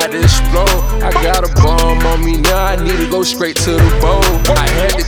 about to explode. I got a bomb on me now, I need to go straight to the bowl. I had to